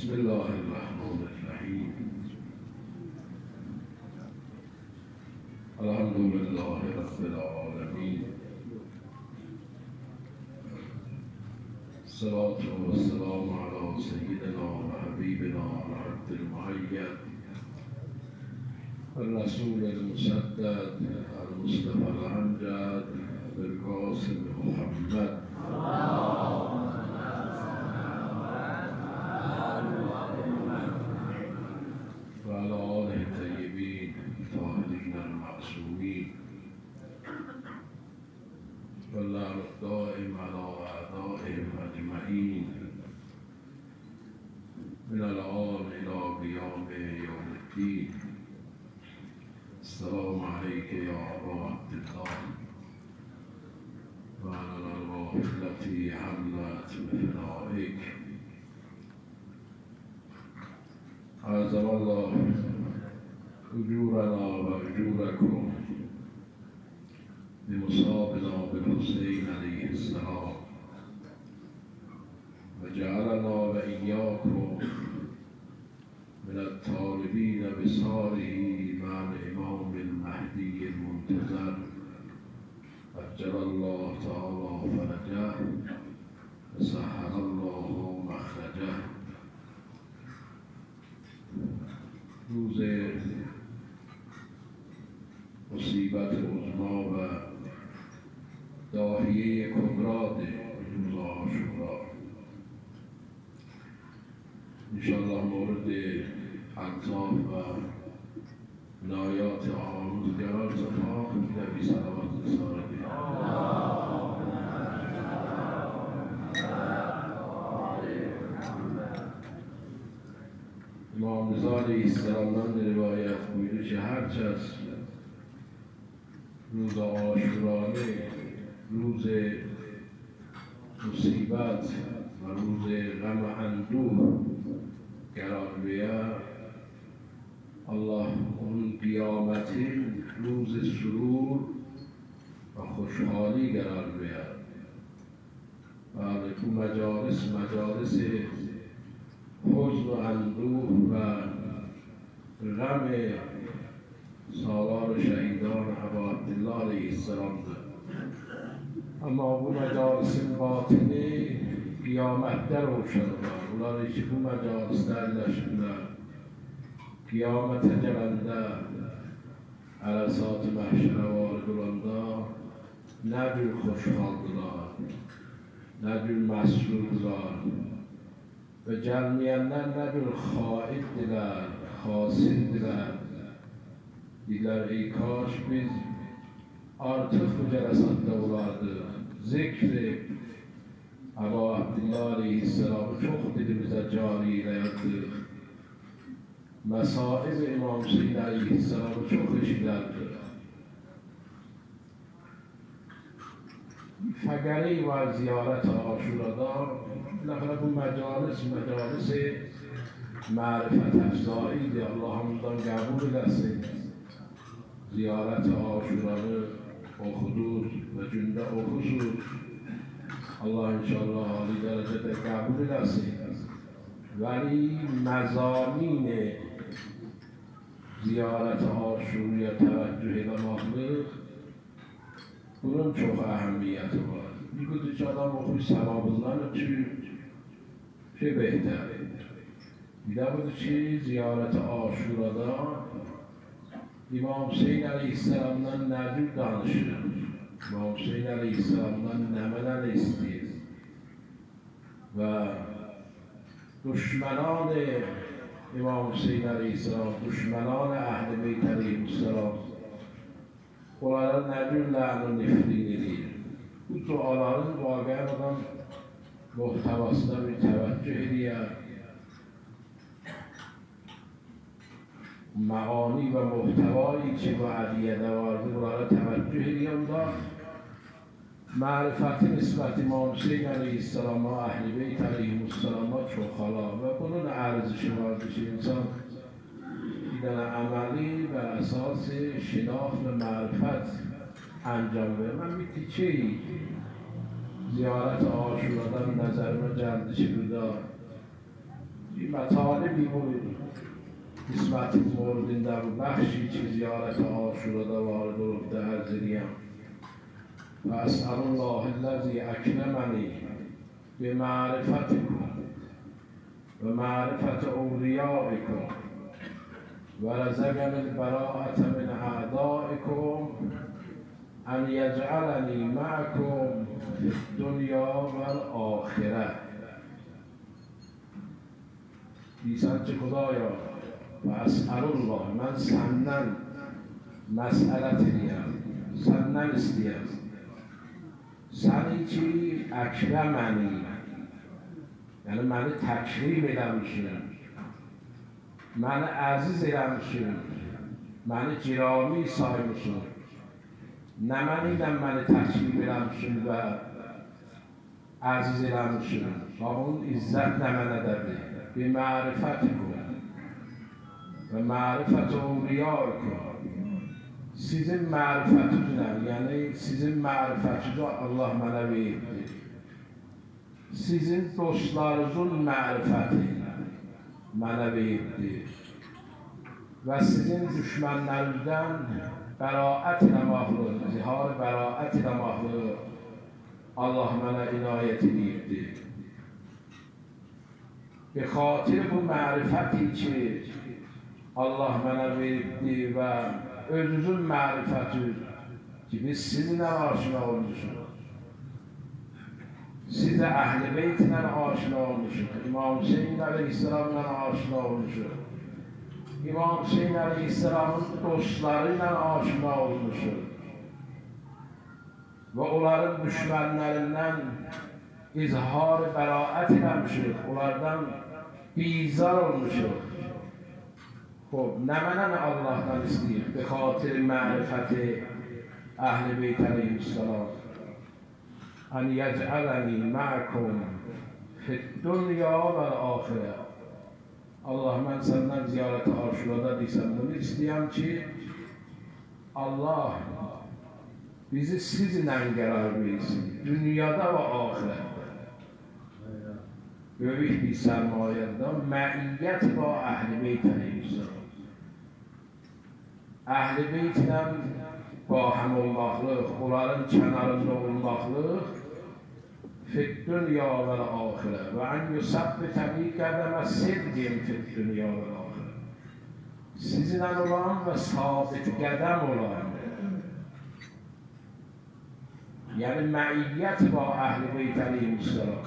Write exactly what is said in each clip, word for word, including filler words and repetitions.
بسم الله الرحمن الرحیم. الحمد لله رب العالمین. الصلاة والسلام على سيدنا وحبيبنا العبد المؤيد الرسول المسدد المصطفى الأمجد بالقاسم محمد وعلى آله الطيبين الطاهرين المعصومين واللعن الدائم على أعدائهم أجمعين من الآن إلى قيام يوم الدين. السلام عليك يا أبا عبد الله وعلى الأرواح التي حملت بفنائك. أعظم الله أجورنا وأجوركم بمصابنا بالحسين عليه السلام، وجعلنا وإياكم من الطالبين بصاره مع الإمام المهدي المنتظر عجل الله تعالى فرجه وسهل الله مخرجه. روز مصیبت عظما و داهیه کبرات روز عاشورا، انشاءالله مورد الطاف و عنایات آموزگار زمان نبی صلوات رسالت امام رضا علیه السلام روایت بوده که هرچه از روز عاشورانه روز مصیبت و روز غم و اندوه قرار بیاد، الله اون قیامتی روز سرور و خوشحالی قرار بیاد و تو مجالس مجالس حزن و اندوه و غم سالار شهیدان ابا عبدالله علیه السلام ده. اما او مجالس باطنی قیامت در روشن دار اولاری که bu məcalislərləşində qiyamət gələndə ərəsat-ı məhşərə varid olanda nə bir xoşxaldılar, nə bir məsrurdular və gəlməyənlər nə bir xaiddirlər, xasildirlər. Deyirlər, ey kaş biz artıq bu cələsatda olardı, zikri Əbu Abdillah Aleyhisselam'ı çox dilimizə cari eləyərdik. Məsaib İmam Hüseyin Aleyhisselam'ı çox eşidərdik. Fəqəri və ziyarət Aşurada بالاخره bu مجالس مجالس معرفت افزاییdir. Allah'ımızdan qəbul eləsin. Ziyarət Aşuranı oxudur və gündə oxusun. Allah inşallah ali dərəcədə qəbul eləsin. Vəli məzamin ziyarət Aşuraya təvəccüh eləmaqlıq bunun çox əhəmiyyəti var. Bir budur ki adam oxuy savabından ötürü şey bəhtəri. Bir də budur ki ziyarət Aşurada İmam Hüseyin Aleyhisselam'dan nədir danışır? İmam Hüseyin Aleyhisselam'dan nəmələr istəyir? Və düşmənan İmam Hüseyin Aleyhisselam, düşmənan Əhl-i Beyt Aleyhisselam onlara nədir lənə nifrin edir? Bu duaların vaqəən adam muhtəvasına bir təvəccüh edir. Məani və muhtəvayı ki bu hədiyyədə vardı, bunlara təvəccüh edir. Onda mərifəti nisbət İmam Hüseyin Aleyhisselama, Əhl-i Beyt Aleyhisselama çoxala və bunun ərzişi vardır ki, insan bir dənə əməli və əsası şinax və mərifət انجام بده. من bir tikey ziyaret Aşura'dan nəzərimə gəldi ki, burada این مطالبی بود قسمت مورد در بخشی چه زیارت عاشورا در وارد رفته حضریم و اسأل الله الذی اکرمنی به معرفتکم و معرفت اولیائکم و رزقنی البراءة من اعدائکم ان یجعلنی معکم فی الدنیا و الاخره. دیسان چه خدایا و اسأل الله، من سنن مسئلت نیم سنن استیم سنی چی اکرمنی یعنی من تکریم edemmişim من عزیز edemmişim من گرامی saymışım نه من اینم من تکریم edemmişim و عزیز edemmişim و اون عزت نه من ادبی به معرفت کن و معرفت اولیائکم sizin marifetinizle yani sizin marifetinizle Allah bana verdi. Sizin dostlarınızın marifeti bana verdi. Ve sizin düşmanlarınızdan beraat ile mahluğu, zihar beraat ile mahluğu Allah bana inayet verdi. Be xatir bu marifeti ki Allah bana verdi ve özünüzün marifeti ki biz sizinle aşina olmuşuz. Siz de Ehl-i Beyt'le aşina olmuşuz. İmam Hüseyin Aleyhisselam'la aşina olmuşuz. İmam Hüseyin Aleyhisselam'ın dostlarıyla aşina olmuşuz. Ve onların düşmanlarından izhar beraat eləmişik. Onlardan bizar olmuşuz. خب نه منم Allah'tan isteyip به خاطر معرفت اهل بیت علیهم السلام ان یجعلنی معکم فی الدنیا و الاخره. Allah mən səndən ziyarət aşurada deysəm bunu istəyəm ki Allah bizi sizinlə qərar versin dünyada və ahirət. Böyük bir sərmayədən məiyyət və Əhl-i Beyt əleyhissalam. Əhl-i Beytlə bahəm olmaqlıq, onların kənarında olmaqlıq fid-dünya vəl-axirə və ən yusabbitəni qədəmə sidqin fid-dünya vəl-axirə. Sizinlə olan və sabit qədəm olan, yəni məiyyət və Əhl-i Beyt əleyhissalam.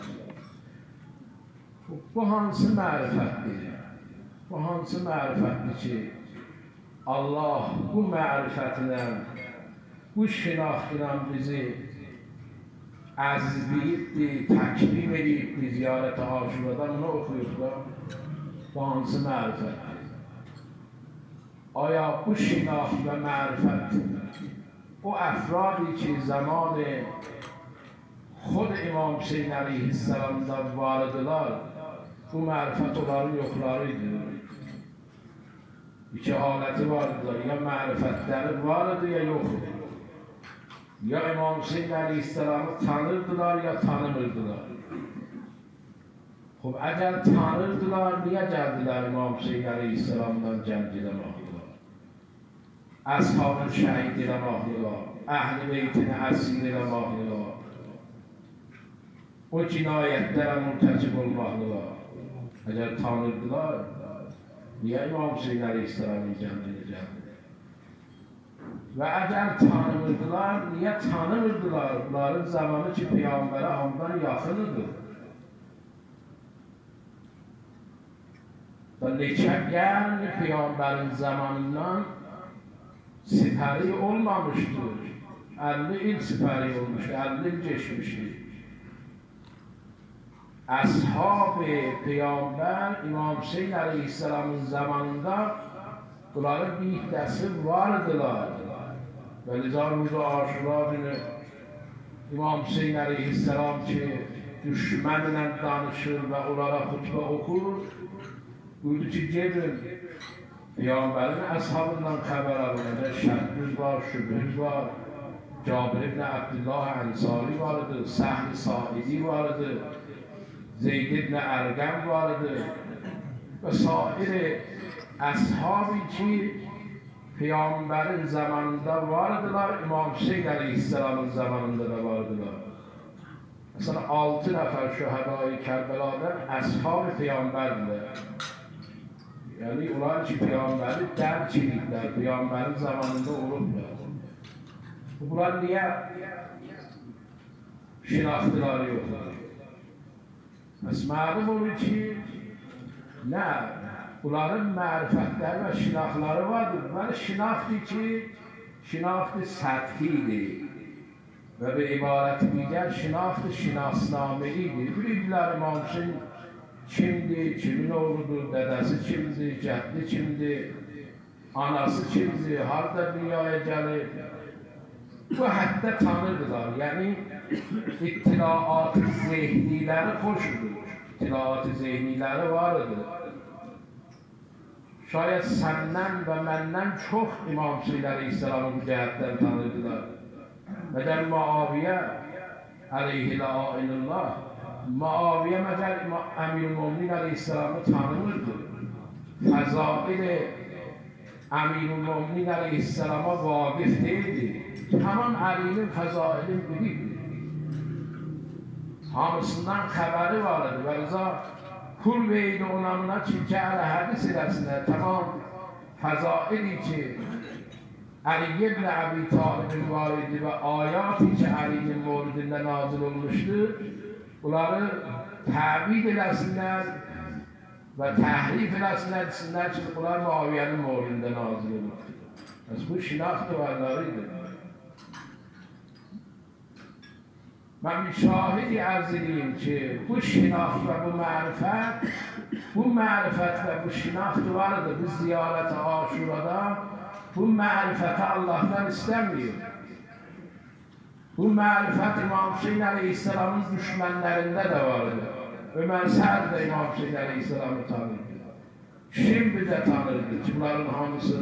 Bu hansı mərifətdir? Bu hansı mərifətdir ki Allah bu mərifətinə, bu şinaxtla bizi əzizləyibdir, təkrim edibdir ziyarət-i aşurada. Bunu oxuyublar. Bu hansı mərifətdir? Aya bu şinaxt və mərifət o əfradi ki zaman خود امام حسین علیه السلام da vardılar, bu mərifət onların yoxlarıydı. İki haləti vardılar, ya mərifətləri vardı ya yoxdu. Ya İmam Hüseyin Aleyhisselam'ı tanırdılar ya tanımırdılar. Xub, əgər tanırdılar, niyə gəldilər İmam Hüseyin Aleyhisselam'dan cəmd eləməkdilər? Əshabın şəhid eləməkdilər, Əhl-i Beytini əsir eləməkdilər. O cinayətlərə mürtəkib olmaqlılar. Əgər tanırdılar, niyə İmam Hüseyin Aleyhisselam'ın cəmdini gəldi? Və əgər tanımırdılar, niyə tanımırdılar? Bunların zamanı ki, Peyyambərə hamdan yaxınıdır. Və neçə qərn Peyyambərin zamanından sipəri olmamışdır. əlli il sipəri olmuşdur, əlli il geçmişdir. Ashab Peygamber İmam Hüseyin Aleyhisselam'ın zamanında bunların bir ihdəsi vardılar. Ve Nizam Rüza Aşura günü İmam Hüseyin Aleyhisselam ki düşmənlə danışır ve onlara xutbə okur, buyurdu ki gedin Peygamberin əshabından xəbər alın. Şəddüz var, şübhüz var, Cabir ibn Abdullah Ensari vardı, Səhl-i Saidi vardı, Zeyd ibn Ərqəm vardı. و سایر اصحابی که پیامبر zamanında vardılar, İmam Hüseyin Aleyhisselam'ın zamanında da vardılar. Mesela altı nefer şühedai Kerbela'dan ashab peygamberdiler. Yani onlar ki peygamberi dərk ediblər, peygamberin zamanında olublar. Bunlar niye şinaxtıları yoklar? Bəs məlum olur ki, nə? Bunların mərifətləri və şinaxları vardır. Bəli, şinaxtı ki, şinaxtı səthidir. Və bir ibarəti digər şinaxtı şinasnamelidir. Bilirlər İmam Hüseyin kimdir, kimin oğludur, dədəsi kimdir, cəddi kimdir, anası kimdir, harada dünyaya gəlir. Bu hətta tanırdılar. Yəni, ittilaat-ı zehniləri xoşudur. İttilaat-ı zehniləri vardır. Şayet səndən və məndən çox İmam Hüseyin Aleyhisselamı bu cəhətdən tanırdılar. Məgər Muaviyə Aleyhillah, Muaviyə məgər Əmir-ül-Müminin Aleyhisselamı tanımırdı. Fəzail-i Əmir-ül-Müminin Aleyhisselama vaqif deyildi. Tamam Əlinin fəzailin bilirdi. Hamısından xəbəri vardı və rıza pul verdi onamına ki, gələ hədis eləsinlər, tamam fəzaili ki, Əli ibn Əbi Talibin varidi və ayati ki, Əlinin moridində nazil olmuşdur, bunları təbid eləsinlər və təhrif eləsinlər, desinlər ki, bunlar Muaviyyənin moridində nazil olmuşdur. Bəs bu şinax duvarlarıdır. Mən müşahidi ərz edeyim ki, bu şinax və bu mərifət, bu mərifət və bu şinax vardır. Biz ziyarət-i Aşurada bu mərifəti Allah'tan istəməyir. Bu mərifət İmam Hüseyin Aleyhisselam'ın düşmənlərində də vardır. Ömər Səhər də İmam Hüseyin Aleyhisselam'ı tanırdı. Şimdi də tanırdı ki, bunların hamısı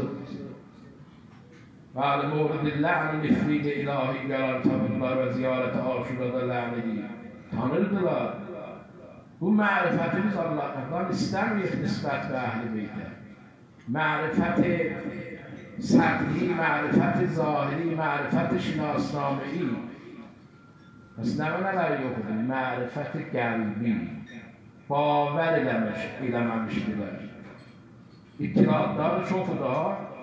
Bəli, muridi lə'n-i nifrid-i ilahi qərar tanırdılar və ziyarət-i Aşurada lə'n edib. Tanırdılar. Bu mərifəti biz Allah'tan istəməyik nisbət və əhl-i beytə. Mərifəti səthi, mərifəti zahiri, mərifəti şinasnameyi. Bəs nəmə nələr yoxdur? Mərifəti qəlbi. Bavər eləməmişdilər. İttiladları çoxu da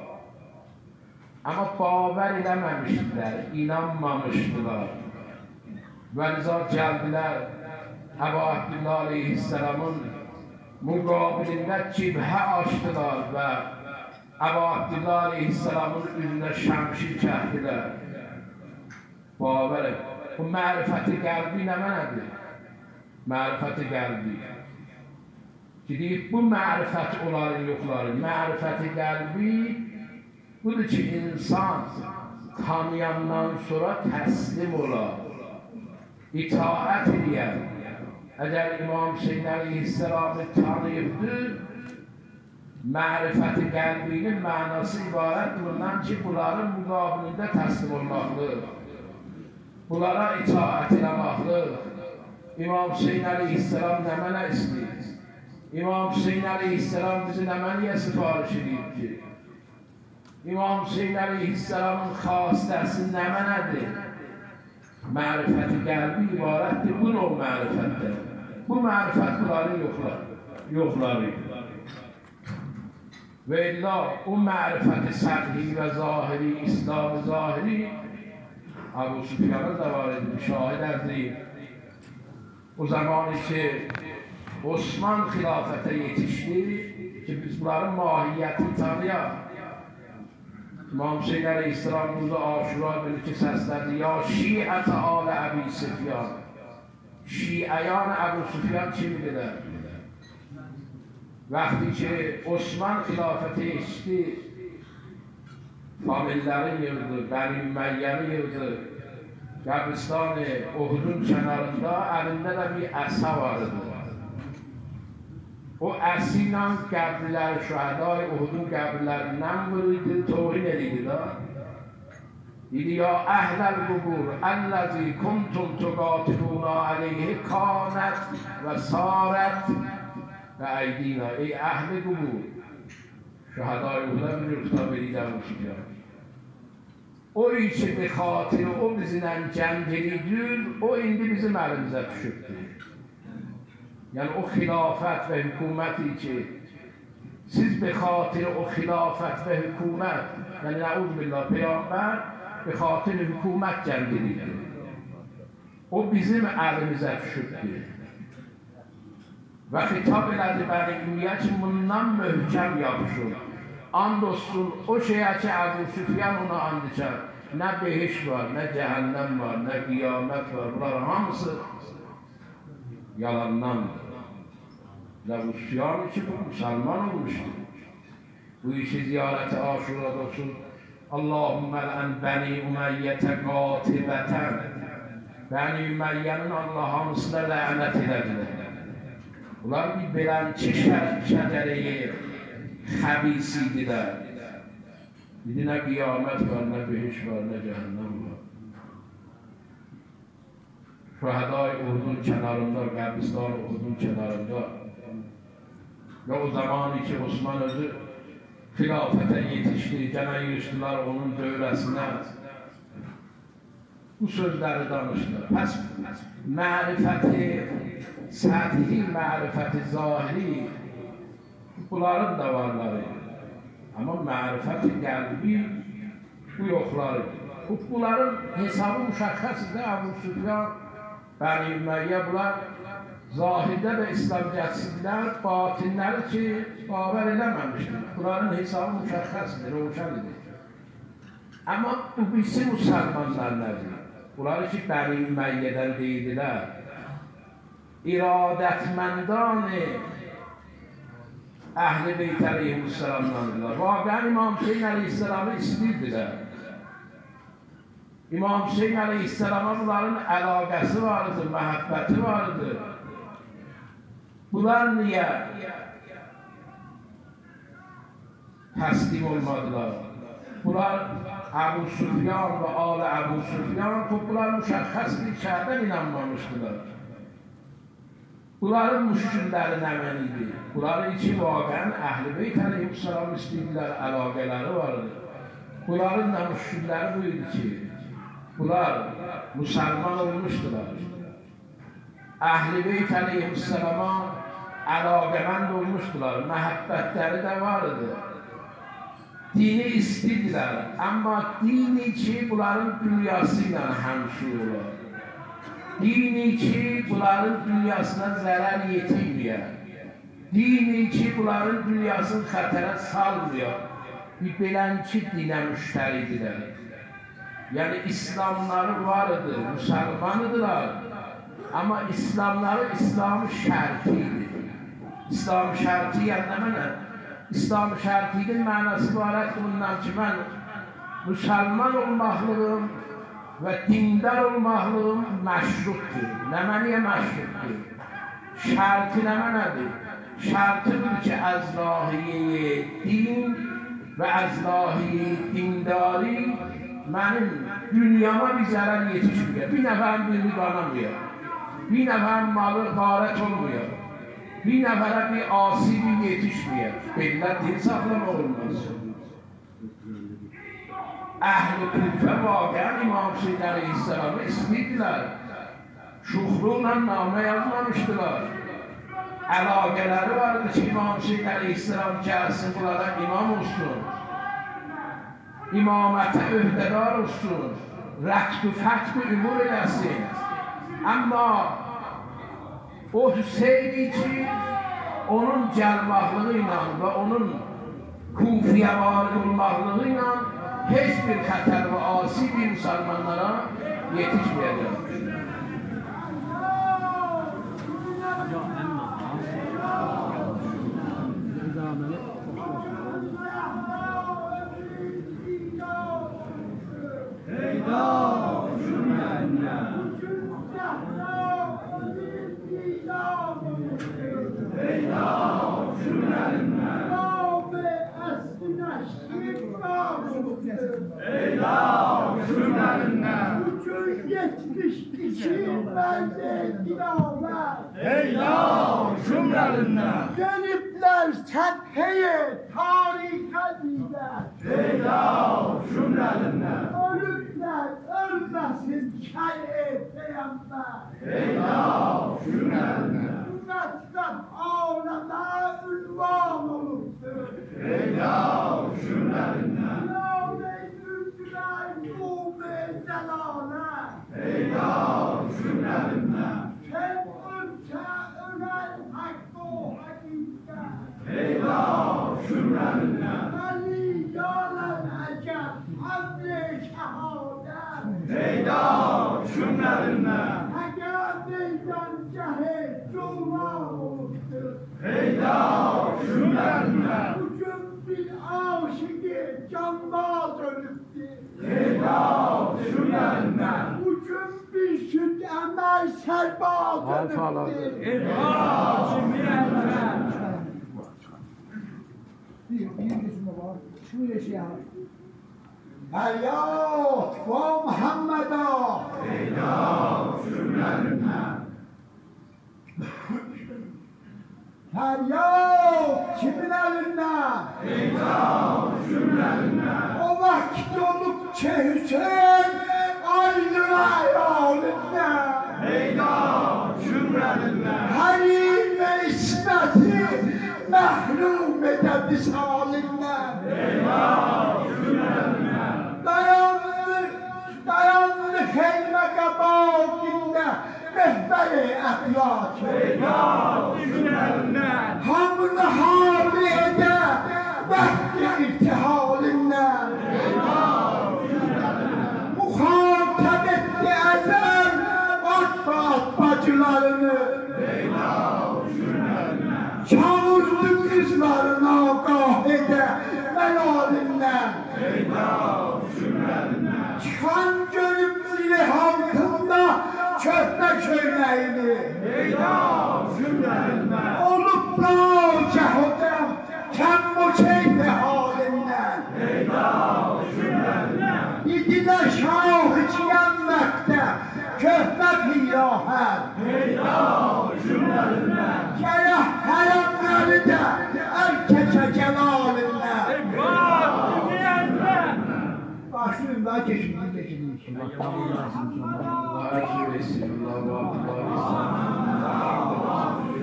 ama bavər eləməmişdilər, inanmamışdılar. Və liza gəldilər, Əbu Abdullah Aleyhisselamın müqabilində cibhə açdılar və Əbu Abdullah Aleyhisselamın üzünə şəmşir çəkdilər. Bavər, bu mərifəti qəlbi nə mənədir? Mərifəti qəlbi. Deyib, bu mərifət onların yoxları, mərifəti qəlbi budur ki, insan tanıyandan sonra təslim olar, itaət edir. Əgər İmam Hüseyin Aleyhisselamı tanıyıbdır, mərifəti qəlbinin mənası ibarət bundan ki, bunların müqabilində təslim olmaqdır, bunlara itaət eləmaqdır. İmam Hüseyin Aleyhisselam nə mənə istəyir? İmam Hüseyin Aleyhisselam bizi nə məniyə sifariş edir ki? İmam Hüseyin Aleyhisselamın xastəsi nə mənədir? Mərifəti qəlbi ibarətdir, bu növ mərifətdir. Bu mərifət bunların yoxlarıdır. Və illa o mərifəti sədhi və zahiri, İslam-ı zahiri Əbu Süfyan'a da var idi, şahid ərdeyim. O zamanı ki Osman xilafətə yetişdi ki biz bunların mahiyyətini tanıyaq. İmam Hüseyin Aleyhisselam Ruzu Aşura bilir ki səslədi, ya şiət-i alə Əbi Süfyan. Şiəyan Əbu Süfyan kimdirlər? Vaxtı ki Osman xilafətə yetişdi, famillərin yığdı, Bəni Üməyyəni yığdı, Qəbristan-ı Uhudun kənarında əlində də bir əsə vardı. O əsi ilə qəbirlər, şəhədai Uhudun qəbirlərindən vuruydu, tohin edildi da. Dedi, ya əhləl qubur, əlləzi kuntum tuqatiluna aleyhi kanət və sarət و ایدینا، ای اهل قبور شهدای اولا میرفتا بریدم اونجا o içi bir hatiri o bizden cemcelidir, o indi bizim elimize düşürdü. Yani o hilafet ve hükümeti ki siz bir hatiri o hilafet ve hükümet, yani neuzbillah peygamber bir hatiri hükümet cemcelidir. O bizim elimize düşürdü. Ve hitap elədi bəni ümmiyə ki bundan möhkəm yapışır. And olsun o şeye ki Ebu Süfyan ona and içer. Ne behiş var, ne cehennem var, ne kıyamet var. Bunlar hamısı yalandandır. Ebu Süfyan için bu Müslüman olmuştu. Bu işi ziyareti Aşura'da olsun. Allahümme l'en beni Umeyyete katibeten. Beni Ümeyye'nin Allah hamısına lanet edildiler. Bunlar bir belençi şedereyi habisidiler. Bir ne kıyamet var, ne behiş var, ne cehennem var. Şuhada-i Uhud'un kenarında, Qəbristan Uhud'un kenarında ve o zaman ki Osman özü hilafete yetişti, gene yürüstüler onun dövrəsine. Bu sözleri danıştılar. Pəs mərifəti, səthi mərifəti zahiri bunların da varları. Ama mərifəti qəlbi bu yoxları. Bunların hesabı müşəxxəsidir. Ebu Süfyan, Bəni Ümeyyə bunlar zahirdə də İslam gətirsinlər, batinləri ki baver eləməmişdir. Bunların hesabı müşəxxəsidir, roşanıdır. Ama bu birisi Müslümanlar nədir? Bunları ki Bəni Ümeyyədən deyildilər. İradətməndani Əhl-i Beyt əleyhisselamdandılar. Vaqəən İmam Hüseyin əleyhisselamı istəyirdiler. İmam Hüseyin əleyhisselama bunların əlaqəsi vardı, məhəbbəti vardı. Bunlar niyə təslim olmadılar? Bunlar Ebu Süfyan ve Al Ebu Süfyan, bunlar müşəxxəsdir, şəhədən inanmamışdılar. Bunların müşkülləri nəmən idi? Bunların içi vaqəən Əhl-i Beyt əleyhisselam istəyirlər, əlaqələri vardı. Bunların da müşkülləri bu idi ki, bunlar Müslüman olmuşdular. Əhl-i Beyt əleyhisselama əlaqəmənd olmuşdular, məhəbbətləri də vardı. Dini istəyirlər, amma dini ki bunların dünyası ilə həmşir olar. Dini ki bunların dünyasına zərər yetirməyər. Dini ki bunların dünyasını xətərə salmıyor. Bir belənki dinə müştəridirlər. Yani İslamları vardı, Müslümanıdırlar. Ama İslamları İslam-ı şərtiydi. İslam-ı şərti yəni nə mənə? İslam-ı şərtinin mənası ibarət bundan ki, mən Müslüman olmaqlığım ve dindar olmaqlığım məşruqdur. Nə məniyə məşruqdur? Şərti nə mənədir? Şərti budur ki, az lahiyə din ve az lahiyə dindari mənim dünyama bir zərər yetişməyər. Bir nəfərin birini qanamıyor. Bir nəfərin malı qarət olmuyor. Bir nəfərə bir asibi yetişməyər. Bellər din saxlamaq olmaz. Əhl-i Küfə vaqəən İmam Hüseyin əleyhisselamı istəyirdiler. Şuxluqla namə yazmamışdılar. Əlaqələri vardı ki, İmam Hüseyin əleyhisselam gəlsin, bunlara imam olsun. İmamətə öhdədar olsun. Rəqd-ü fəqd-ü ümur eləsin. Amma o Hüseyni ki, onun gəlmaqlığı ilə və onun Kufiyə varid olmaqlığı ilə heç bir xətər və asi bir müsəlmanlara yetişməyəcək. yetmiş iki bende dilaver. Ey la cümlelerinden. şunlarından. Gelipler setheye tarih ediler. Peyda şunlarından. Ölümler ölmesin şer-i peygamber. Peyda şunlarından. Ümmetten aleme ünvan olurdu. Peyda şunlarından. Lâme-i mülküler nûm-i zelâle. Peyda şunlarından. Sen ölse ölen hakkı hakikat. Peyda şunlarından. Ali yâlen ecel hamd-i şehadet. Peyda şunlarından. Eğer meydan cehe cuma olurdu. Peyda şunlarından. Bugün bir aşığı canmaz ölüptü. Peyda şunlarından. Bugün bir süt emel serbaz ölüptü. Peyda şunlarından. Bir, bir yüzüne bak. Şunu yaşa. Feryat ve Muhammed'a. Peyda şunlarından. Feryat kimin elinden? Peyda şunlarından. O vakit oldukça Hüseyin aynı hayalinden. Peyda şunlarından. Halim ve ismeti mahrum eden halinden. Peyda şunlarından. Dayandı, dayandı heyme kabakinde mehberi ahlak. Peyda şunlarından. Hamını hali ede vehdi irtihalinden. Muhatap etti ezel atbat bacılarını. Çağırdı kızlarına kahede melalinden. Çıkan görüp zili halkında çökme çöğmeğini. Olup da cehodem kemmu keyfe halinden. İdile şahı çiyenmekte köhme piyahen. Kere heremleri de erkece celalinden. Başlayın daha geçin, geçin inşallah. Allah arzu etsin. Allah Allah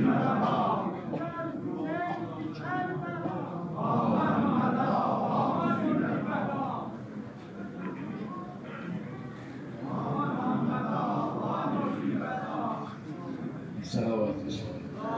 etsin. Salavat etsin.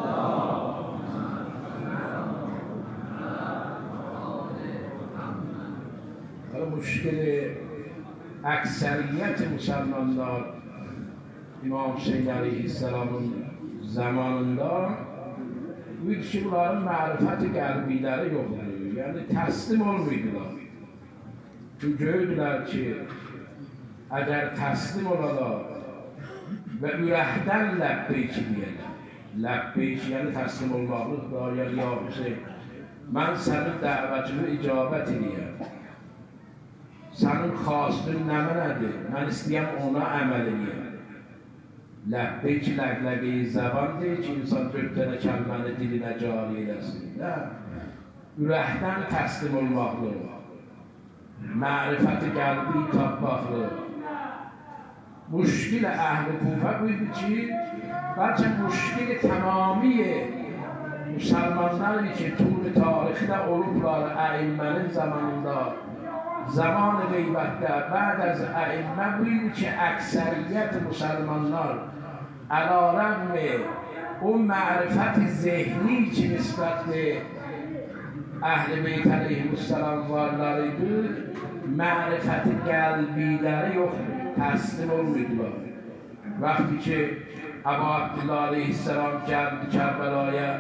Müşkili ekseriyet Müslümanlar İmam Hüseyin Aleyhisselam'ın zamanında bu kişilerin marifeti kalbileri yoktu. Yani teslim olmuydular. Gördüler ki eğer teslim olalar ve ürəkdən ləbbeyki deyələr. Ləbbeyki yəni teslim olmaqlıqdır. Yəni ya Hüseyin, mən sənin dəvətini icabət edəyəm. Sənin xastın nəmə nədir? Mən istəyəm ona əməl edəyəm. Ləbbeyki ləqləqi zəban deyir ki, insan dörd dənə kəlməni dilinə cari eləsin. Ürəkdən təslim olmaqlı, mərifəti qəlbi tapmaqlı. Müşkil əhl-i Kufə buydu ki, bəlkə müşkil tamami müsəlmanlar ki, turi tarixdə olublar əimmənin zamanında, zaman-ı qeybətdə, bəd az əimmə buydu ki, əksəriyyət müsəlmanlar əla rəqmi o mərifət-i zehni ki, nisbətli Əhl-i Beyt əleyhissalam varlarıydı, mərifət-i qəlbiləri yoxdur. Təslim olmuydular. Vaxtı ki, Əbu Abdillah aleyhisselam gəldi Kərbəlaya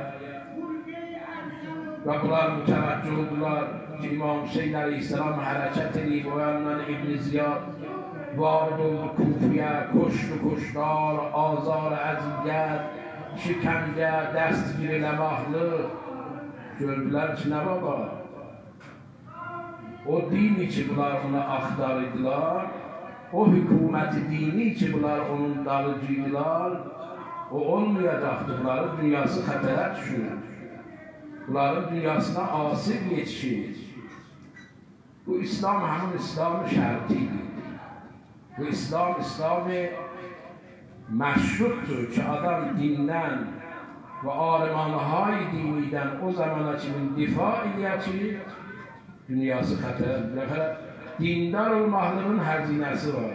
və bunlar mütəvəccüh oldular ki, İmam Hüseyin aleyhisselam hərəkət edib, o yandan İbn Ziyad varid oldu Kufiyə, koşdu koşlar, azar, əziyyət, şikəncə, dəstgir eləmaqlıq. Gördülər ki, nə baba? O dini ki, bunlar ona axtarıdılar, o hükümeti dini ki, bunlar onun dalıcıydılar, o olmayacaqdır. Bunların dünyası xətərə düşür. Bunların dünyasına asir yetişir. Bu İslam həmin İslam-ı şərtidir. Bu İslam, İslam-ı məşruqdur ki, adam dindən və alimanı-hay dinidən o zamana kimin difa edir ki, dünyası xətərdir. Dindar olmaqlığın həzinəsi var.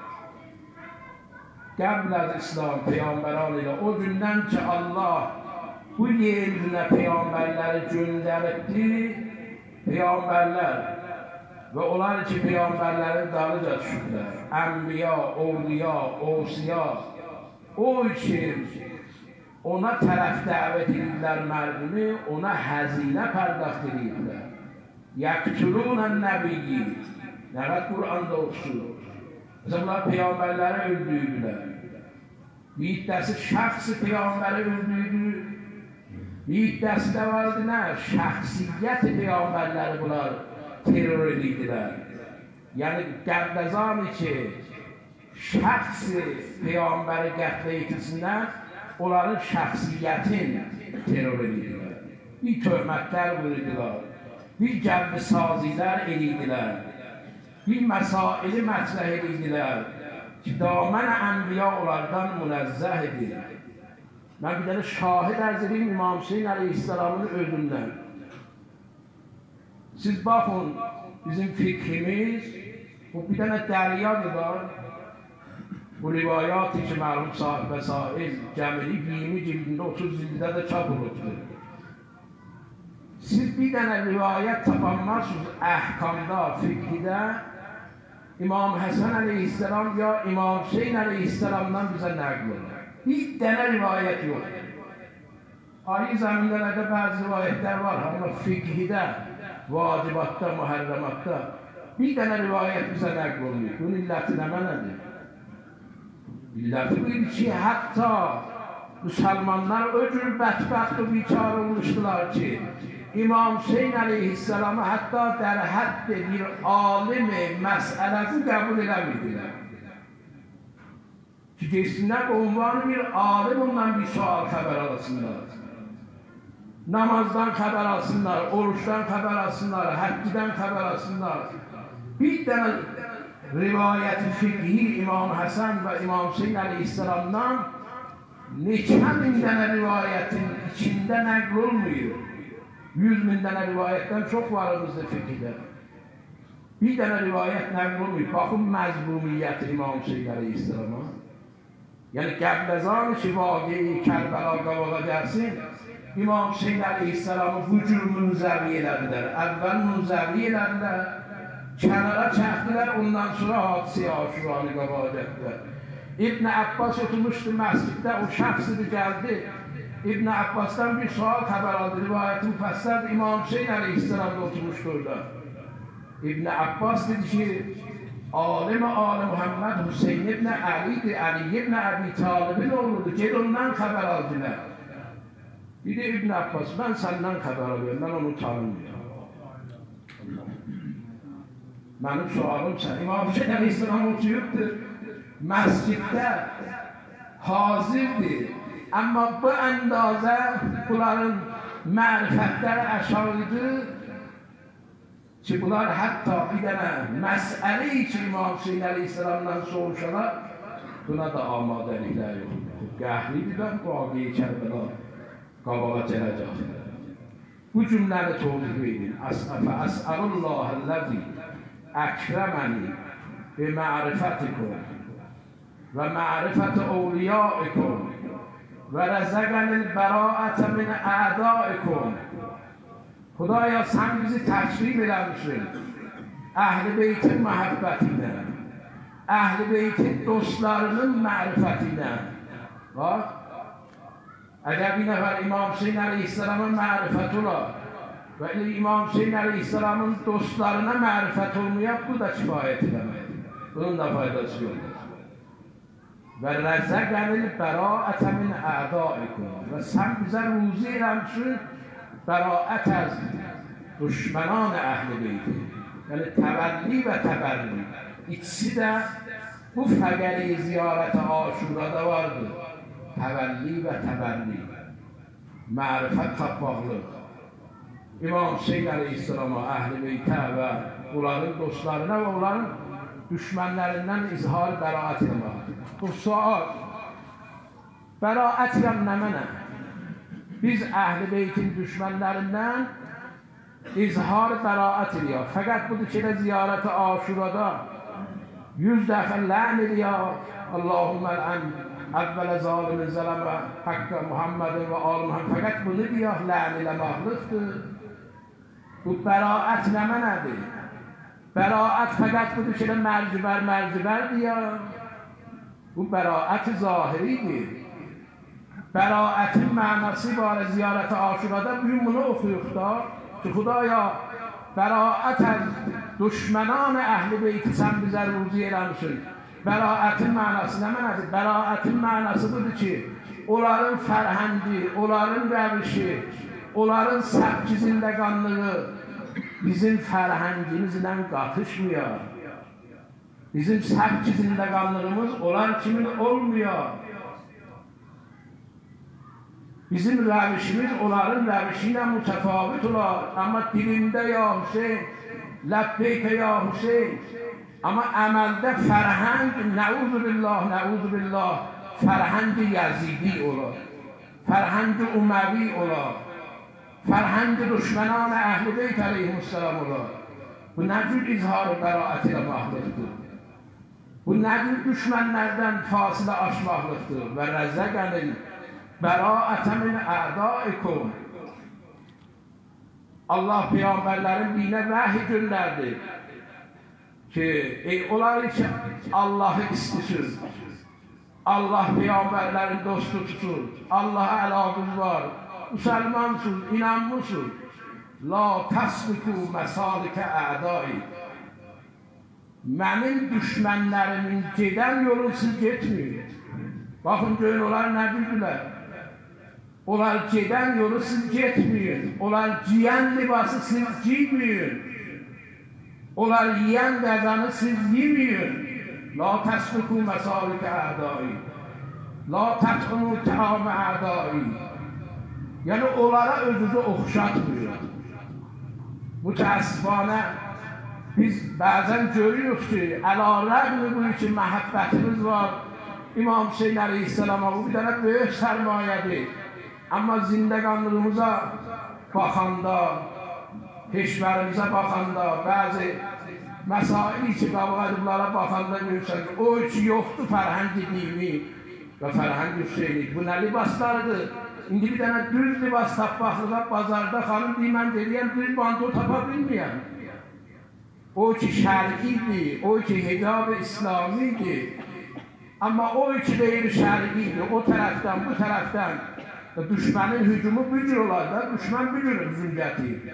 Qəbl az İslam peyğəmbərləri ilə o gündən ki, Allah bu yeryüzünə peyğəmbərləri göndəribdi, peyğəmbərlər və onlar ki, peyğəmbərlərin dalıca düşüblər. Ənbiya, ovliya, ovsiya, o üçün ona tərəf dəvət edirlər mərdimi, ona həzinə pərdaxt edirlər. Yəqtulunən nəbiyyi, nəqət Qur'anda olsun. Mesela bunlar peyğəmbərləri öldürdülər. Bir iddiası şəxsi peyğəmbəri öldürdü. Bir iddiası da vardı nə? Şəxsiyyət peyğəmbərləri bunlar terör edirdilər. Yəni qəbləzanı ki, şəxsi peyğəmbəri qətlə yetirsinlər, onların şəxsiyyətin terör edirdilər. Bir töhmətlər vururdular. Bir qəbli sazilər edirdilər. Bir məsaili mətrəh edirdilər ki, damən ənbiya onlardan münezzəh edir. Mən bir dənə şahid ərz edeyim İmam Hüseyin əleyhisselamın özündən. Siz baxın, bizim fikrimiz, bu bir dənə dəryadır da, bu rivayatı ki, məlum sahib və sahil cəmili iyirmi cildində otuz cildində də çap olubdur. Siz bir dənə rivayət tapanmazsınız əhkamda, fikridə, İmam Həsən əleyhisselam ya İmam Hüseyin əleyhisselamdan bizə nəql olur. Bir dənə rivayət yox. Ayrı zəminlərdə bəzi rivayətlər var, amma fiqhidə, vacibatda, mühərrəmatda bir dənə rivayət bizə nəql olmuyor. Bunun illəti nə mənədir? İlləti bu ki, hətta Müsəlmanlar o cür bədbəxt və biçar olmuşdular ki, İmam Hüseyin əleyhisselamı hətta der hədd bir alimi məsələsi qəbul eləmirdilər. Ki, geçsinlər onları bir alim ondan bir sual xəbər alasınlar. Namazdan xəbər alsınlar, oruçdan xəbər alsınlar, həccidən xəbər alsınlar. Bir dənə rivayəti fiqhi İmam Həsən və İmam Hüseyin əleyhisselamdan neçə min dənə rivayətin içində nəql olmuyor. Yüz min dənə rivayətdən çox varımızdır fiqhidə. Bir dənə rivayət nəql olmuyor. Baxın məzlumiyyəti İmam Hüseyin əleyhisselama. Yəni qəbləzanı ki, vaqeyi Kərbəla qabağa gəlsin, İmam Hüseyin əleyhisselamı bu cür münzəvi elədilər. Əvvəl münzəvi elədilər, kənara çəkdilər, ondan sonra hadisi aşuranı qabağa gəldilər. İbn Abbas oturmuşdu məsciddə, o şəxs idi gəldi. İbn Abbas'tan bir sual xəbər aldı, rivayəti müfəssərdir, İmam Hüseyin əleyhisselam da oturmuşdu orada. İbn Abbas dedi ki, alim-i Ali Muhammed Hüseyin ibn Ali'dir, Ali ibn Abi Talib'in oğludur, gel ondan xəbər aldılar. Bir de İbn Abbas, ben senden xəbər alıyorum, ben onu tanımıyorum. Benim sualım sen, İmam Hüseyin əleyhisselam oturubdur, məsciddə hazirdir. Amma bu əndazə bunların mərifətləri əşarıdır ki, bunlar hətta bir dənə məsələ-i ki, İmam Hüseyin əleyhisselamdan soruşalar, buna da amadəliklər yoxdur. Qəhlidir də vaqeyi Kərbəla qabağa gələcək. Bu cümləni tövzih edin. Əs'alullahəl-ləzi əkrəməni bi ma'rifatikum və ma'rifət əvliyaikum و رزقنی البراءة من اعدائکم. خدایا sen bizi təşrif eləmişsin. Əhl-i Beytin məhəbbətinə, Əhl-i Beytin dostlarının mərifətinə. Bax, əgər bir nəfər İmam Hüseyin əleyhisselamın mərifəti olar və İmam Hüseyin əleyhisselamın dostlarına mərifət olmayaq, bu da kifayət eləməkdir. Bunun da faydası yoxdur. Və rəzəqənil bəraətə min ə'daikum. Və sən bizə ruzi eləmişsin bəraət az düşmənan əhl-i beyti. Yəni təvəlli və təbəlli. İkisi də bu fəqəli ziyarət-i aşurada vardır. təvəlli və təbəlli, mərifət tapmaqlıq, İmam Hüseyin əleyhissalama, əhl-i beytə və onların dostlarına və onların düşmənlərindən izhar bəraət etmək. Bu sual, bəraət edən nə mənə? Biz əhl-i beytin düşmənlərindən izhar bəraət ediyor. Fəqət budur ki, ziyarət-i Aşurada yüz dəfə lə'n ediyor. Allahümmə əl'ən əvvələ zalimin zələmə haqqə Muhammedin və al Muhammed. Fəqət bunu diyor, lə'n eləməklikdir. Bu bəraət nə mənədir? Bəraət fəqət budur ki, mərcibər mərcibər diyor. Bu bəraət zahiridir. Bəraətin mənası var ziyarət-i Aşurada. Bugün bunu oxuyuq da ki, Xudaya bəraət az düşmənan əhl-i beyti sən bizə ruzi eləmişsin. Bəraətin mənası nə mənədir? Bəraətin mənası budur ki, onların fərhəngi, onların rəvişi, onların səbki zindəqanlığı bizim fərhəngimizlə qatışmıyor. Bizim səbki zindəqanlığımız olan kimin olmuyor. Bizim rəvişimiz onların rəvişi ilə mütəfavit olar. Amma dilində ya Hüseyin, ləbbeykə ya Hüseyin. Amma əməldə fərhəng, nəuzu billah, nəuzu billah, fərhəng Yazidi olar. Fərhəng Uməvi olar. Fərhəng düşmənan əhl-i beyt əleyhissalam olar. Bu nə cür izhar-ı bəraət ilə məxluqdur? Bu nə cür düşmənlərdən fasilə aşmaqlıqdır? Və rəzzəqənin bəraətə min ədaikum. Allah peyğəmbərlərin dinə vəhi göndərdi ki, ey onlar için Allah'ı istisir. Allah peyğəmbərlərin dostu tutur. Allah'a əlaqız var. Müsəlmansız, inanmışsız. La təsbiku məsalikə ədai. Mənim düşmənlərimin gedən yolu siz getməyin. Baxın, görün, onlar nə bildirlər? Onlar gedən yolu siz getməyin. Onlar giyən libası siz giyməyin. Onlar yiyən qəzanı siz yeməyin. La təsbiku məsalikə ədai. La tətqinu təam ədai. Yəni, onlara özünüzü oxşatmıyor. Mütəəssifanə, biz bəzən görüyoruz ki, ələ-rəqmi bu için məhəbbətimiz var. İmam Hüseyin əleyhissalama bu bir dənə böyük sərmayədir. Amma zindəqanlığımıza baxanda, peşbərimizə baxanda, bəzi məsail ki, qabağa ediblara baxanda görürsən ki, o ki, yoxdur fərhəng-i dini və fərhəng-i Hüseyni. Bu nə libaslardır? İndi bir dənə düz libas tapmaqlığa bazarda xanım deyəm, deyəm, düz bandı tapa bilməyəm. O ki, şərqidir, o ki, hicab-ı İslamidir. Amma o ki, deyir şərqidir, o tərəfdən, bu tərəfdən. Düşmənin hücumu bücür olar da, düşmən bücür hücum gətirir.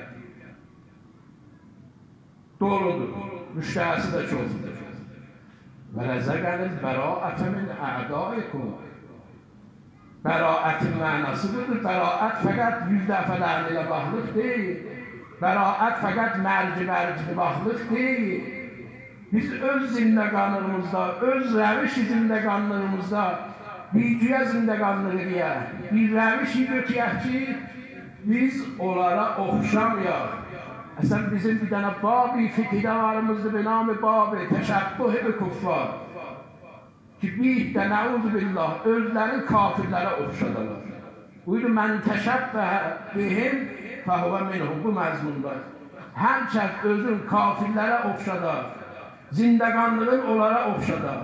Doğrudur, müştəhəsi də çoxdur. Və rəzəqənin bəraətə min ədaikum. Bəraətin mənası budur. Bəraət fəqət yüz dəfələrlə ilə baxlıq deyil. Bəraət fəqət mərci-mərci baxlıq deyil. Biz öz zindəqanlığımızda, öz rəviş zindəqanlığımızda bircüyə zindəqanlığı deyək. Bir rəvişi götürək ki, biz onlara oxşamayaq. Əsən bizim bir dənə bab-i fiqhidə varımızdır, binam-ı bab-ı təşəbbuh-ı kuffar. Ki, bir də nəuzu billah, özləri kafirlərə oxşadalar. Buyurun, mən təşəbbəhə bihim, fəhvə minhum, bu məzmunda. Həmçək özün kafirlərə oxşadar, zindəqanlığın onlara oxşadar.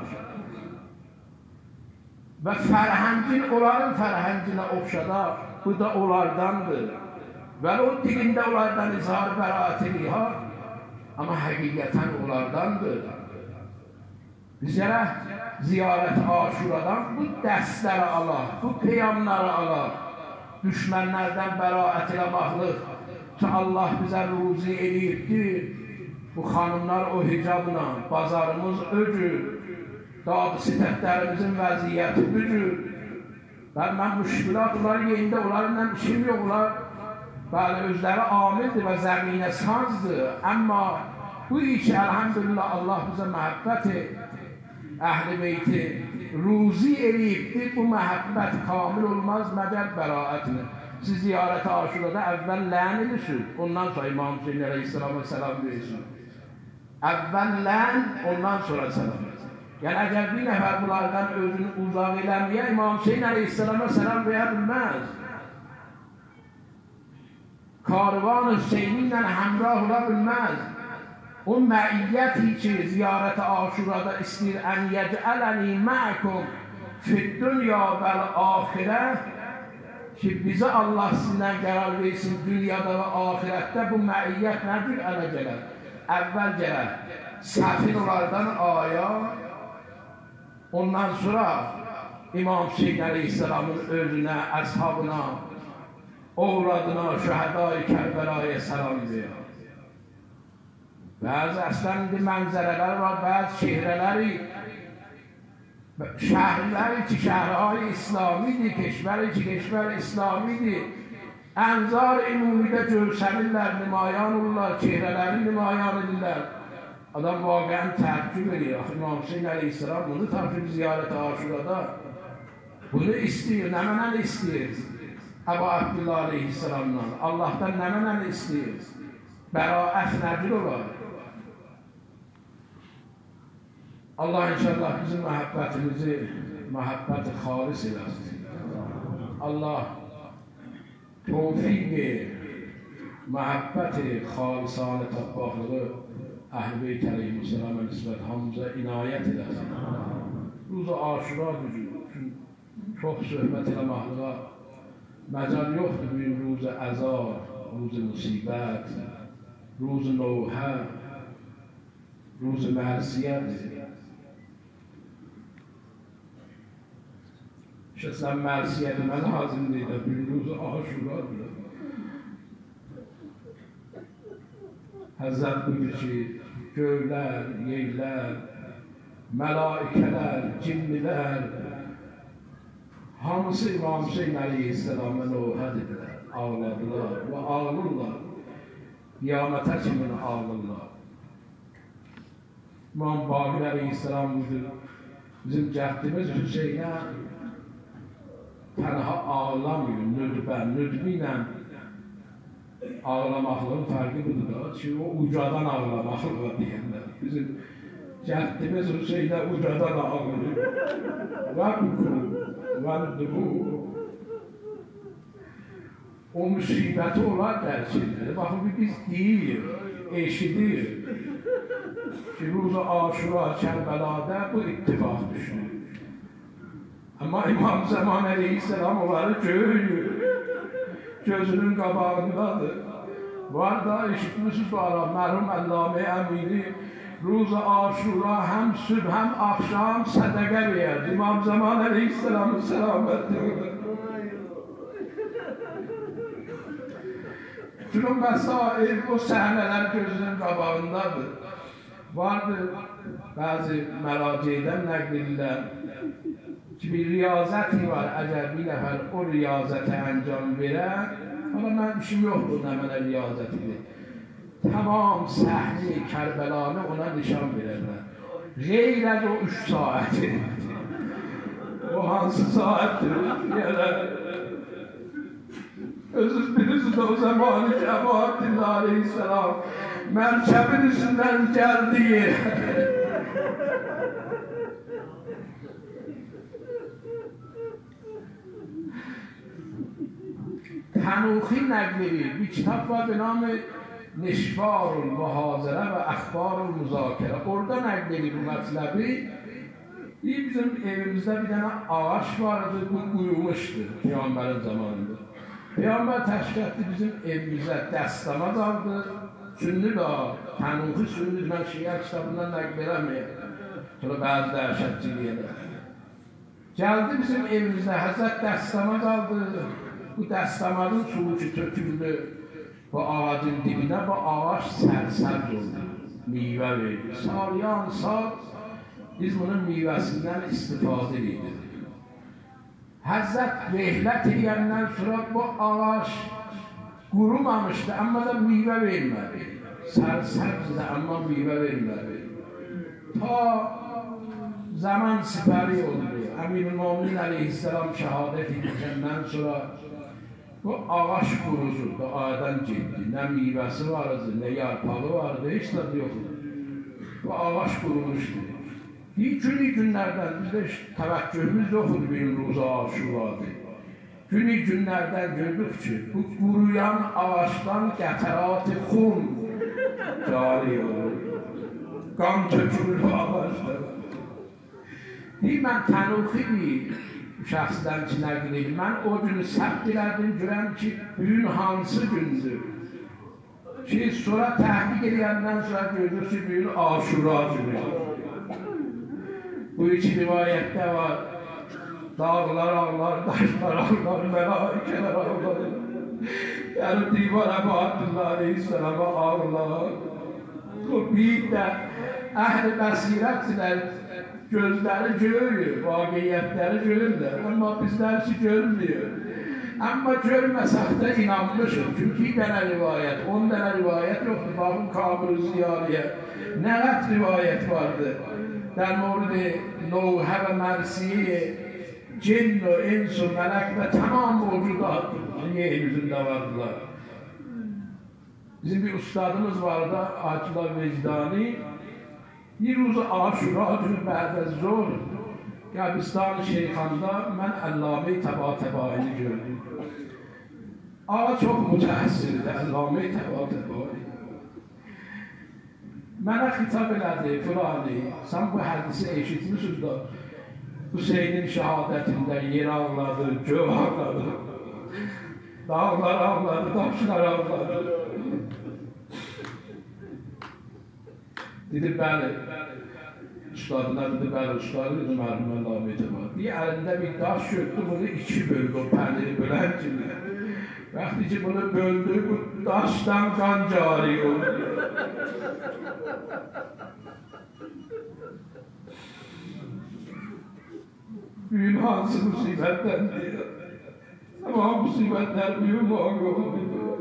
Və fərhəngin onların fərhənginə oxşadar, bu da onlardandır. Və o dilində onlardan izhar bəraət eləyər, amma həqiqətən onlardandır. Bizlərə ziyarət-i Aşuradan bu dərsləri alaq, bu qiyamları alaq, düşmənlərdən bəraət eləmaqlıq ki, Allah bizə ruzi eləyibdir. Bu xanımlar o hicabla, bazarımız öcür, dadı sitətlərimizin vəziyyəti bücür. Və mən müşkilat, onlar yerində, onlarla işim yox, onlar bəli, özləri amildir və zəminə sazdır. Amma bu işi, əlhamdülillah, Allah bizə məhəbbət et. Əhl-i beyti ruzi eləyibdir, bu məhəbbət kamil olmaz məgər bəraətini. Siz ziyarət aşurada əvvəl lən edirsiniz, ondan sonra İmam Hüseyin əleyhissalama səlam verirsiniz. Əvvəl lən, ondan sonra səlam. Yəni əgər bir nəfər bunlardan özünü uzaq eləməyə İmam Hüseyin əleyhissalama səlam verə bilməz. Karvan Hüseyni ilə həmrah ola bilməz. O məiyyəti ki, ziyarət aşurada istəyir ən yəcələni məkum fid-dünya vəl-axirə ki, bizə Allah sizindən qərar versin dünyada və ahirətdə bu məiyyət nədir ələ gələr? Əvvəl gələr, səfir onlardan aya, ondan sonra İmam Hüseyin əleyhissalamın özünə, əshabına, ovladına, şəhədai Kərbəlaya səlam verir. Bəzi əslən indi mənzərələr var, bəzi şehrələri, şəhərləri ki, şəhərləri İslamidir, keşvəri ki, keşvər İslamidir. Ənzar ümumidə görsənirlər, nümayan olurlar, çehrələri nümayan edirlər. Adam vaqəən təəccüb edir. İmam Hüseyin əleyhissalam bunu tapır ziyarət aşurada. Bunu istəyir, nə mənən istəyir? Əbu Abdullah əleyhissalamdan, Allahdan nə mənən istəyir? Bəraət nədir olar? Allah inşallah bizim məhəbbətimizi məhəbbət-i xalis eləsin. Allah tevfik verir, məhəbbət-i xalisanə tapmaqlığı Əhl-i Beyt əleyhissalama nisbət hamıza inayət eləsin. Ruzu aşura gücü, çox söhbət eləməklığa məcal yoxdur bir ruzu əzar, ruzu musibət, ruzu novhə, ruzu mərsiyyədir. Şəsən mərsiyyədir, mən lazım deyil, bir ruzu aşuradır. Həzzət buyur ki, göylər, yerlər, məlaikələr, cinnilər, hamısı İmam Hüseyin əleyhissalama novhədirlər, ağladılar və ağlırlar, qiyamətə kimin ağlırlar. İmam Baqir əleyhissalam budur, bizim cəhdimiz Hüseynə tənha ağlamıyor, nüdbə, nüdbə ilə ağlamaqlığın fərqi budur da ki, o ucadan ağlamaqlığa deyirlər. Bizim cəhdimiz Hüseynə ucadan ağlıyor. Vəbkum, vəbdubu. O müsibəti olar dərsindir. Baxın, biz deyir, eşidir ki, ruzu aşura, Kərbəlada bu ittifaq düşdür. Amma İmam Zaman əleyhissalam onları görür, gözünün qabağındadır. Var da işitmişiz var, mərhum Əllamə Əmini ruzu aşura həm sübh, həm axşam sədəqə verdi. İmam Zaman əleyhissalamın səlamətdir. Çünki məsail, o səhnələr gözünün qabağındadır. Vardır, bəzi məraciyədən nəql edirlər ki, bir riyazəti var, əgər bir nəfər o riyazəti əncam verər, amma mən işim yoxdur, nə mənə riyazətidir. Tamam səhni Kərbəlanı ona nişan verərlər. Qeyr əz o üç saəti. O hansı saətdir? Yəni, özünüz bilirsiniz o zamanı ki, Əbu Abdillah əleyhissalam mərkəbin üstündən gəldi yer. تنوخی نگیری bir kitap var به نام نشوار المحاضره و اخبار المذاکره. Orada nəql bu mətləbi. Bizim evimizdə bir dənə ağaç vardı, bu quyulmuşdu Peyğəmbərin zamanında. Peyğəmbər təşkil etdi bizim evimizə dəstəmaz aldı. Sünni də, tənuxi sünni mən şiə kitabından nəql eləməyəm. Sonra bəzi dəhşətçiliyə də. Gəldi bizim evimizdə Həzrət dəstəmaz aldı. Bu dəstəmazın suyu ki töküldü bu ağacın dibinə, bu ağaç sərsəbz oldu, meyvə verdi. Saliyan sal, biz bunun meyvəsindən istifadə edirdik. Həzrət rehlət edəndən sonra bu ağac qurumamışdı, amma da meyvə vermədi. Sərsəbzdir, amma meyvə vermədi. Ta zaman sipari oldu. Emirül-Müminin Aleyhisselam şehadet edildikten sonra bu ağaç kurucu doğadan gitti. Ne meyvesi vardı, ne yarpağı vardı, hiç tadı yoktu. Bu ağaç kurulmuştu. İlk günü günlerden bizde teveccühümüz yoktu bir Ruza Aşuradı. Günü günlerden gördük ki bu kuruyan ağaçtan qəterat-ı xun cari olur. Qan tökülür ağaçlar. Deyir, mən tənuxi bir şəxsdən ki, nə qileyim, mən o günü səbt elədim, görəm ki, bugün hansı gündür? Ki, sonra təhqiq edəndən sonra gördük ki, bugün Aşura günü. Bu iki rivayətdə var. Dağlar ağlar, daşlar ağlar, melaikeler ağlar. Yəni, divara bu Abdullah Aleyhisselam'a ağlar. O bir də əhl-i bəsirətlər gözləri görür, vaqiyyətləri görürlər. Amma bizlər ki, görmüyor. Amma görməsək də inanmışıq. Çünki bir dənə rivayət, on dənə rivayət yoxdur. Baxın Kamil-i Ziyariyə. Nə qət rivayət vardır? در مورد نوح و مرثیه جن و انس و ملک و tamam موجودات yeryüzünde vardılar. Bizim bir ustadımız vardı, Acılar Vecdani. Bir ruzu Aşura günü bə'də zor Qəbristan-ı Şeyxanda mən Əllame-i Təba-Təbaini gördüm. Ağa çox mütəəssirdi, Əllame-i Təba-Təbaini. Mənə xitab elədi, Fulani, sən bu hədisi eşitmişsin da Hüseynin şəhadətində yer ağladı, göv ağladı, dağlar ağladı, daşlar ağladı. Dedi, bəli, ustadına dedi, bəli, ustadı dedi, mərhum Əllame-i Təba. Bir əlində bir daş gördü, bunu iki böldü, o pəndiri bölən kimi. Vaxtı ki, bunu böldü, bu daşdan qan cari oldu. Büyün hansı musibətdən deyir. Tamam musibətlər büyün muhakkak olmuyor.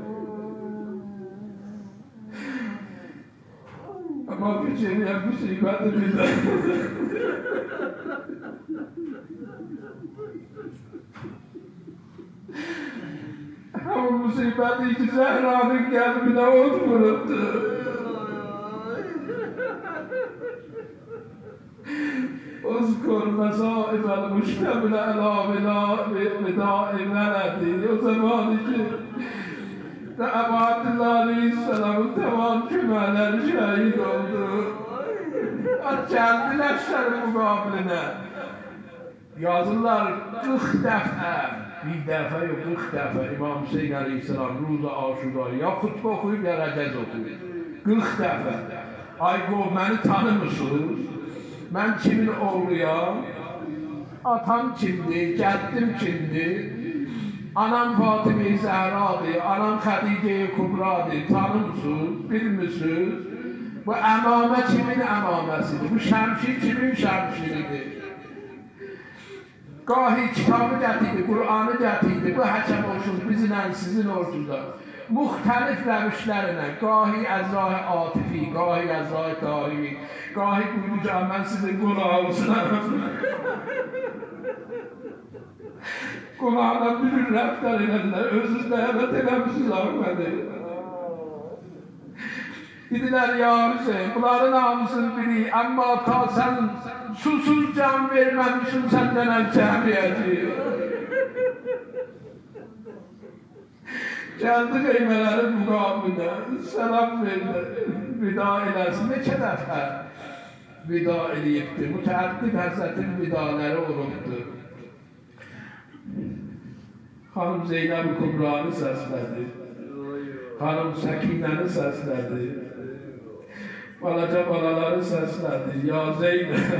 Ama bir şeyle musibeti bizden. Ama musibeti iki Zehra'nın kalbine ot vuruldu. اذكر مصائب المشتملة على وداع ولدي. O zaman ki Ebu Abdullah Aleyhisselam'ın tamam kümeleri şehit oldu. Geldiler şerif mukabiline. Yazırlar kırk dəfə, bir dəfə yok kırk dəfə İmam Hüseyin Aleyhisselam Ruza Aşura ya xutbə okuyub ya rəcəz okuyub. kırk dəfə. Ay qov, məni tanımırsınız? Mən kimin oğluyam? Atam kimdir? Cəddim kimdir? Anam Fatıma-i Zəhradır, anam Xədicə-i Kubradır. Tanımsınız, bilmirsiniz? Bu əmamə kimin əmaməsidir? Bu şəmşir kimin şəmşiridir? Gahi kitabı gətirdi, Qur'anı gətirdi. Bu həkəm olsun bizlə sizin ortada. Müxtəlif rəvişlərlə, gahi əzrah-ı atifi, gahi əzrah-ı tarihi, gahi buyuracaq, mən sizin qulağınızdan. Qulağına bütün rəftar edənlər, özünüz dəvət eləmişsiniz Ahmədi. Dedilər, ya Hüseyin, bunların hamısını bilir, amma ta sən susuz can verməmişsin səndən əl-cəmiyyəci. Gəldi qeymələrin müqabilində, səlam verdi, vida eləsin. Neçə dəfə vida eləyibdir, mütəəddid Həzrətin vidaları olubdur. Xanım Zeynəb-i Kubranı səslədi, xanım Səkinəni səslədi, balaca balaları səslədi, ya Zeynəb,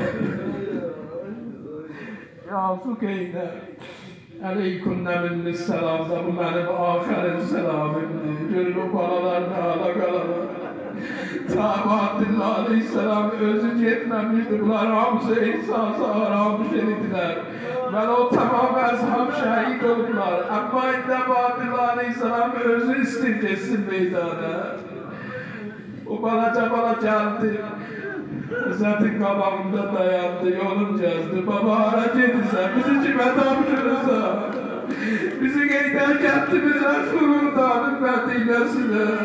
ya Sükeynə, Əleykunnə minnis səlamda, bu mənim axərin səlamimdir, görün o balalar nə ala qalalar. Tabi Abdullah Aleyhisselam özü getməmişdi, bunlar hamısı ehsası aramış edildilər. Və o tamam əzhab şəhid oldular. Amma indi Abdullah Aleyhisselam özü istir geçsin meydana. O balaca bala gəldi, Zaten qabağımda dayandı, yolum yazdı. Baba hara gedirsən, bizi kimə tapşırırsan? Bizi qeydər gətdi, bizə xururdanın mədinəsinə.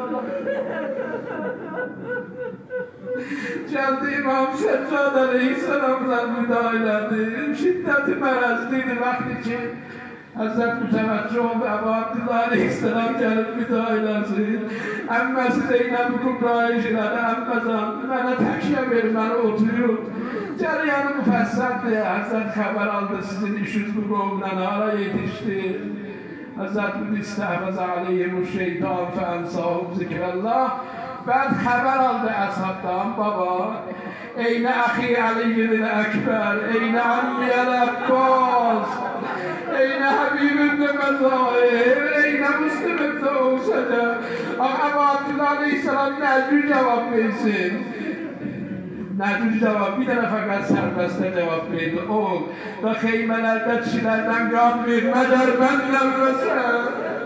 Gəldi İmam Səccad əleyhissalamdan müda elədi. Şiddəti mərəzliydi vaxtı ki, Həzrət mütəvəccüh oldu, Əbu Abdillah əleyhissalam gəlib müda eləsin. Əmməsi Zeynəb-i Kubra'yı işlədi, əmməcəm, mənə təkyə ver, mənə oturur. Cəryanı müfəssəldir, Həzrət xəbər aldı, sizin işiniz bu qovla hara yetişdi. Həzrət bunu istəhvəzə aleyhimu şeytan fəəmsahum zikrəllah. Bəd xəbər aldı əshabdan, baba, Eynə əxi Əliyyil Əkbər, Eynə Əmmiyəl Əbbas, Eynə Həbibimdə Məzahir, Eynə Müslümümdə olsacaq. Əbu Abdillah Aleyhisselam nəcür cavab versin. Nəcür cavab, bir dənə fəqət sərbəstə cavab verdi. O, da xeymələrdə kişilərdən qan vermədər məndən vəsən.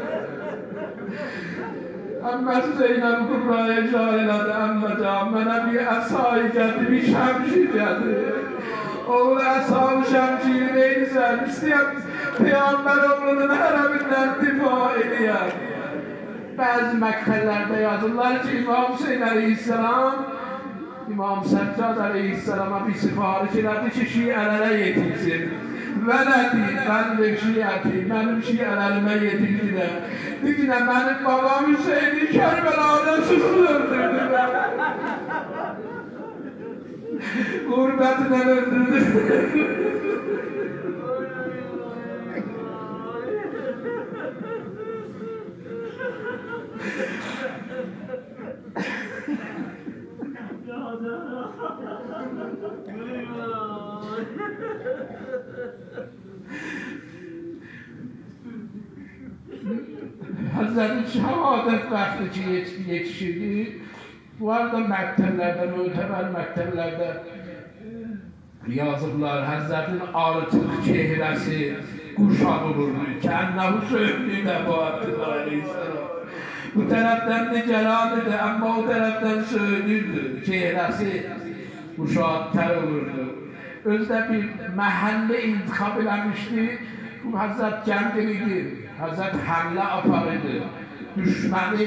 Əmməsi Zeynəb Kubra'ya icra elədi, əmməcəm, mənə bir əsayı gətir, bir şəmşir gətir. Oğlu əsa-ı şəmşiri neydisən, istəyəm Peyğəmbər oğlunun hərəmindən difa eləyər. Bəzi məqtəllərdə yazırlar ki, İmam Hüseyin əleyhissalam, İmam Səccad əleyhissalama bir sifariş elədi ki, şiələrə yetirsin. Vələdi, mənim şiəti, mənim şiələrimə yetirdilər. Dikinə, mənim babam Hüseyni Kərbəladə susuz öldürdülər. Qurbətindən öldürdülər. Həzrəti şəhadət vaxtı ki, yetişirdi. Bu arada məktəblərdə, mötəbər məktəblərdə yazıqlar, Həzrətin arıtıq çehrəsi quşaq olurdu. Kənnəhu söylüylə bu Abdillah Aleyhisselam. Bu tərəfdən nigaran idi, amma o tərəfdən söylüydü. Çehrəsi quşaq tər olurdu. Özdə bir məhəlli intiqab eləmişdi. Bu Həzrət Gəmdir idi. Həzrət həmlə aparırdı. Düşməni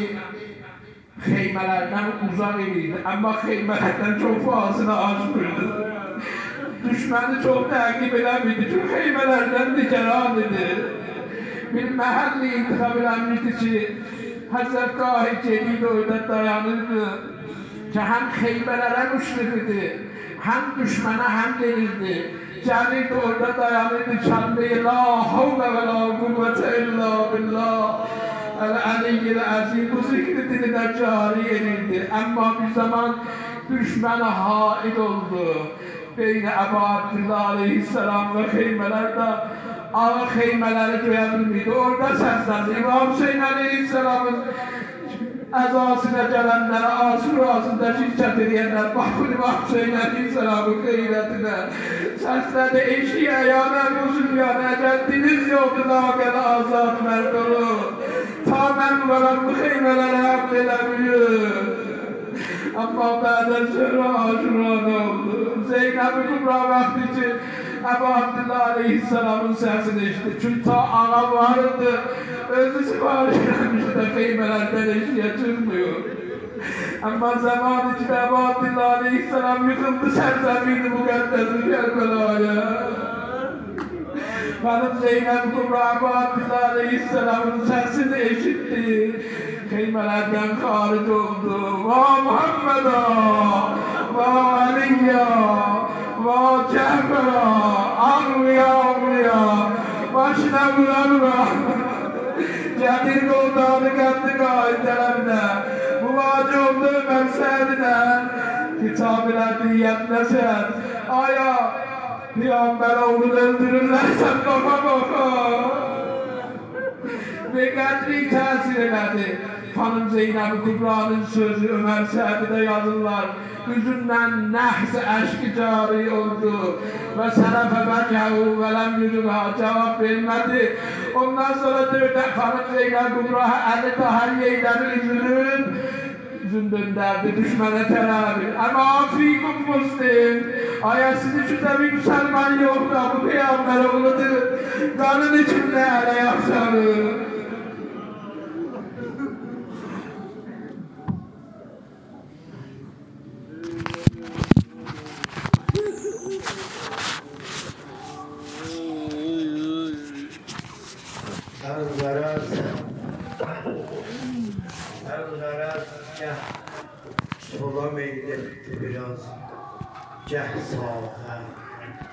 xeymələrdən uzaq edirdi. Amma xeymələrdən çox fazla açmırdı. Düşməni çox təqib eləmirdi. Çünki xeymələrdən nigaran idi. Bir məhəlli intiqab eləmişdi ki, Həzrət Qahir gediydi, orada dayanırdı ki, həm xeymələrə müşrif idi, həm düşmənə həm denirdi. Gəlirdi, orada dayanırdı, kəlməyi la havlə və la qüvvətə illa billah, əl-əliyyil əzim, bu zikri dilinə cari edirdi. Amma bir zaman düşmənə haid oldu. Beynə Əbu Abdillah Aleyhisselam və xeymələrdə ağa xeymələri göyə bilmirdi. Orada səsləndi. İmam Hüseyin Aleyhisselamın əzasına gələnlərə, asur ağzında şirkət edənlər, baxın İmam Hüseyin Aleyhisselamın qeyrətinə səslədi. Eşiyə, ya məmuzun yana, əgər diniz yoxdur, naqələ azad mərd olur. Ta mən varam bu xeymələrə həmd eləmiyim. Amma bədən sonra aşuran oldu. Zeynəb-i Kubra vaxtı ki, Əbu Abdillah Aleyhisselamın səsini eşitdi. Çünki ta ağa vardı, özü sifariş eləmişdi, xeymələrdən eşiyə çıxmıyor. Amma zamanı ki, Əbu Abdillah Aleyhisselam yıxıldı sərzəmiydi müqəddəsi Kərbəlaya. Xanım Zeynəb-i Kubra Əbu Abdillah Aleyhisselamın səsini eşitdi. Xeymələrdən xaric oldu. Va Muhammedə, va Aliyyə, va Cəfərə, ağrıya, ağrıya, başına vura vura. Gəlir qoldanı qəndi qaid tərəfinə, bu vacı oldu məqsədinə. Kitab ilə diyyətləsən, aya, Peyğəmbər oğlunu öldürürlərsən, baxa baxa. Ve qədri təsir elədi. Xanım Zeynəb-i Kubra'nın sözü Ömər Səbidə yazırlar. Üzündən nəhs əşki cari oldu. Və sərəfə bəkəhu və ləm yüzübə cavab vermədi. Ondan sonra dördə Xanım Zeynəb-i Kubra əli daha yeydəni üzülüb. Üzün döndərdi düşmənə tərəfi. Əmə Afrikum Muslim, ayəsini kütəbi müsəlman yoxdur, bu Peyğəmbər oğludur. Qanın içində ələ yaxşarır. Əl-Qəraz Əl-Qəraz gəh sola meyilli biraz gəh sağa